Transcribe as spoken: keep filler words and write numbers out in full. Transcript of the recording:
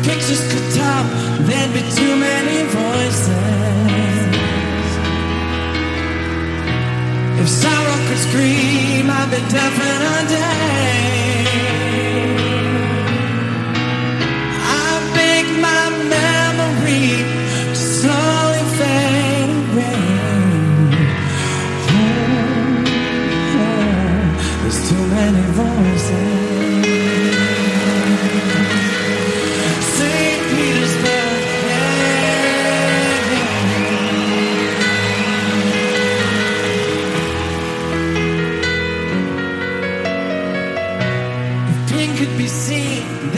pictures could talk, there'd be too many voices. If sorrow could scream, I'd be deaf in a day. I beg my memory to slowly fade away. Oh, oh, there's too many voices. Saint Petersburg, yeah, yeah. If pain could be seen,